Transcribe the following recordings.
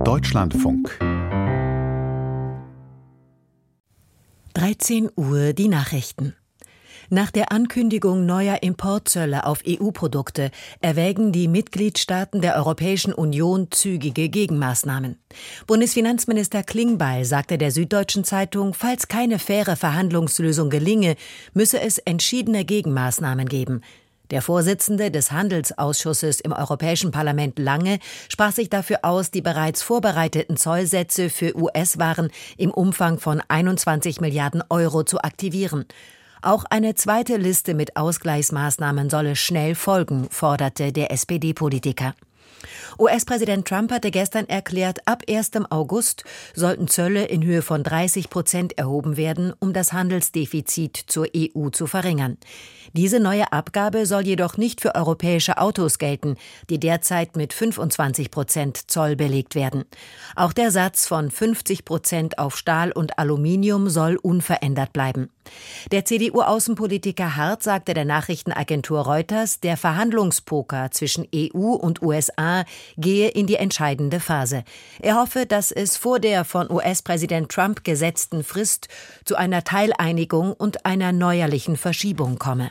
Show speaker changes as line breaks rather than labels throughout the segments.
Deutschlandfunk.
13 Uhr die Nachrichten. Nach der Ankündigung neuer Importzölle auf EU-Produkte erwägen die Mitgliedstaaten der Europäischen Union zügige Gegenmaßnahmen. Bundesfinanzminister Klingbeil sagte der Süddeutschen Zeitung, falls keine faire Verhandlungslösung gelinge, müsse es entschiedene Gegenmaßnahmen geben. Der Vorsitzende des Handelsausschusses im Europäischen Parlament Lange sprach sich dafür aus, die bereits vorbereiteten Zollsätze für US-Waren im Umfang von 21 Milliarden Euro zu aktivieren. Auch eine zweite Liste mit Ausgleichsmaßnahmen solle schnell folgen, forderte der SPD-Politiker. US-Präsident Trump hatte gestern erklärt, ab 1. August sollten Zölle in Höhe von 30% erhoben werden, um das Handelsdefizit zur EU zu verringern. Diese neue Abgabe soll jedoch nicht für europäische Autos gelten, die derzeit mit 25% Zoll belegt werden. Auch der Satz von 50% auf Stahl und Aluminium soll unverändert bleiben. Der CDU-Außenpolitiker Hart sagte der Nachrichtenagentur Reuters, der Verhandlungspoker zwischen EU und USA gehe in die entscheidende Phase. Er hoffe, dass es vor der von US-Präsident Trump gesetzten Frist zu einer Teileinigung und einer neuerlichen Verschiebung komme.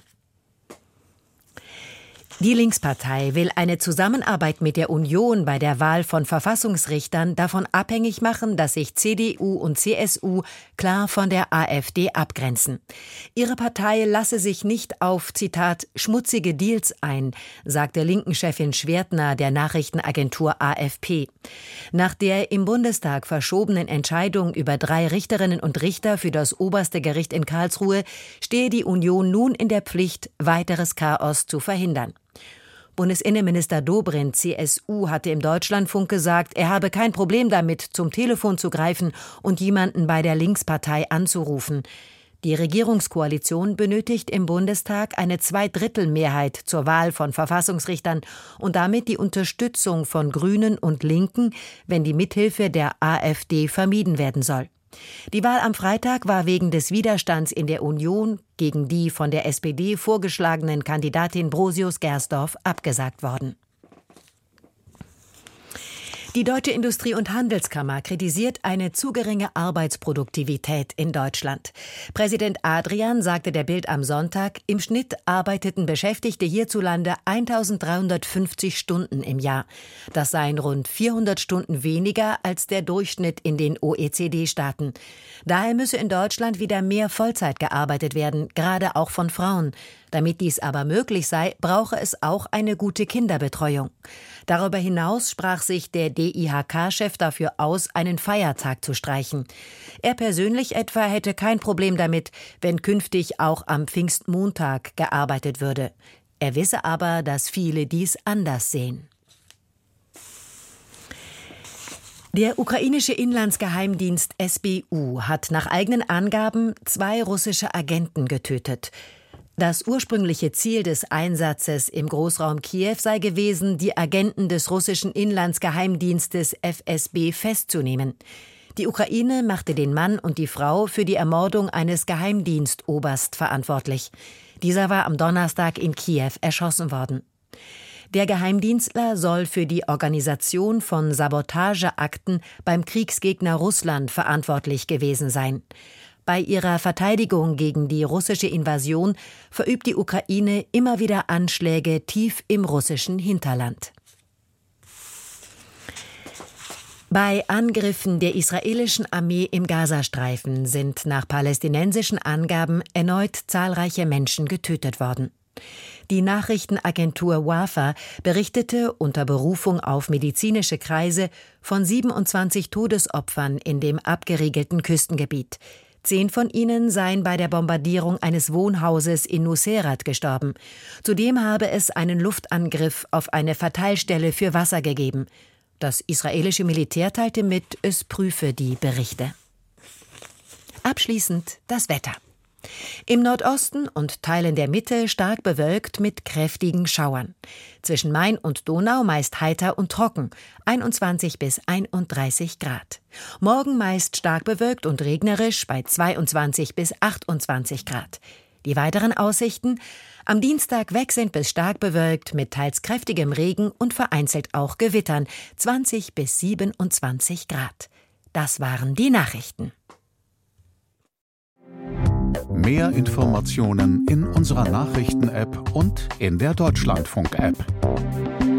Die Linkspartei will eine Zusammenarbeit mit der Union bei der Wahl von Verfassungsrichtern davon abhängig machen, dass sich CDU und CSU klar von der AfD abgrenzen. Ihre Partei lasse sich nicht auf, Zitat, schmutzige Deals ein, sagte Linken-Chefin Schwertner der Nachrichtenagentur AFP. Nach der im Bundestag verschobenen Entscheidung über 3 Richterinnen und Richter für das oberste Gericht in Karlsruhe stehe die Union nun in der Pflicht, weiteres Chaos zu verhindern. Bundesinnenminister Dobrindt, CSU, hatte im Deutschlandfunk gesagt, er habe kein Problem damit, zum Telefon zu greifen und jemanden bei der Linkspartei anzurufen. Die Regierungskoalition benötigt im Bundestag eine Zweidrittelmehrheit zur Wahl von Verfassungsrichtern und damit die Unterstützung von Grünen und Linken, wenn die Mithilfe der AfD vermieden werden soll. Die Wahl am Freitag war wegen des Widerstands in der Union gegen die von der SPD vorgeschlagenen Kandidatin Brosius-Gersdorf abgesagt worden. Die Deutsche Industrie- und Handelskammer kritisiert eine zu geringe Arbeitsproduktivität in Deutschland. Präsident Adrian sagte der Bild am Sonntag, im Schnitt arbeiteten Beschäftigte hierzulande 1.350 Stunden im Jahr. Das seien rund 400 Stunden weniger als der Durchschnitt in den OECD-Staaten. Daher müsse in Deutschland wieder mehr Vollzeit gearbeitet werden, gerade auch von Frauen. Damit dies aber möglich sei, brauche es auch eine gute Kinderbetreuung. Darüber hinaus sprach sich der DIHK-Chef dafür aus, einen Feiertag zu streichen. Er persönlich etwa hätte kein Problem damit, wenn künftig auch am Pfingstmontag gearbeitet würde. Er wisse aber, dass viele dies anders sehen. Der ukrainische Inlandsgeheimdienst SBU hat nach eigenen Angaben 2 russische Agenten getötet. Das ursprüngliche Ziel des Einsatzes im Großraum Kiew sei gewesen, die Agenten des russischen Inlandsgeheimdienstes FSB festzunehmen. Die Ukraine machte den Mann und die Frau für die Ermordung eines Geheimdienstoberst verantwortlich. Dieser war am Donnerstag in Kiew erschossen worden. Der Geheimdienstler soll für die Organisation von Sabotageakten beim Kriegsgegner Russland verantwortlich gewesen sein. Bei ihrer Verteidigung gegen die russische Invasion verübt die Ukraine immer wieder Anschläge tief im russischen Hinterland. Bei Angriffen der israelischen Armee im Gazastreifen sind nach palästinensischen Angaben erneut zahlreiche Menschen getötet worden. Die Nachrichtenagentur Wafa berichtete unter Berufung auf medizinische Kreise von 27 Todesopfern in dem abgeriegelten Küstengebiet. 10 von ihnen seien bei der Bombardierung eines Wohnhauses in Nuseirat gestorben. Zudem habe es einen Luftangriff auf eine Verteilstelle für Wasser gegeben. Das israelische Militär teilte mit, es prüfe die Berichte. Abschließend das Wetter. Im Nordosten und Teilen der Mitte stark bewölkt mit kräftigen Schauern. Zwischen Main und Donau meist heiter und trocken, 21 bis 31 Grad. Morgen meist stark bewölkt und regnerisch bei 22 bis 28 Grad. Die weiteren Aussichten: Am Dienstag wechselnd bis stark bewölkt mit teils kräftigem Regen und vereinzelt auch Gewittern, 20 bis 27 Grad. Das waren die Nachrichten.
Mehr Informationen in unserer Nachrichten-App und in der Deutschlandfunk-App.